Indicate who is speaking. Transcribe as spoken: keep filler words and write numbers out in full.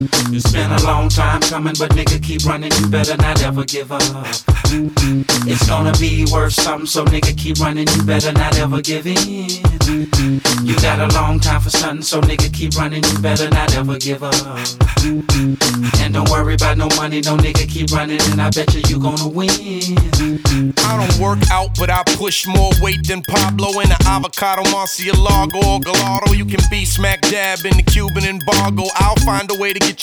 Speaker 1: It's been a long time coming, but nigga keep running, you better not ever give up. It's gonna be worth something, so nigga keep running, you better not ever give in. You got a long time for something, so nigga keep running, you better not ever give up. And don't worry about no money, no nigga keep running, and I bet you you gonna win.
Speaker 2: I don't work out, but I push more weight than Pablo in the avocado, Marcialago or Gallardo. You can be smack dab in the Cuban embargo. I'll find a way to get